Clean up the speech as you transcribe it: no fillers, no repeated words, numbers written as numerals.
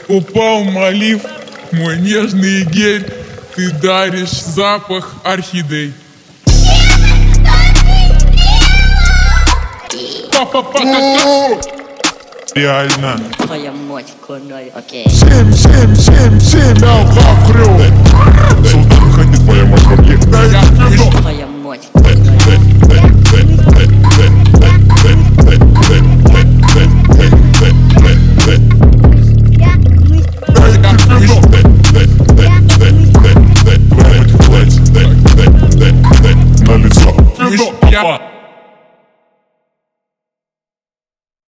Упал молив, мой нежный гель, ты даришь запах орхидей. Реально. Твоя мать, конай. Окей. 7, алкоголь. Султан ходит, моя мать во мне.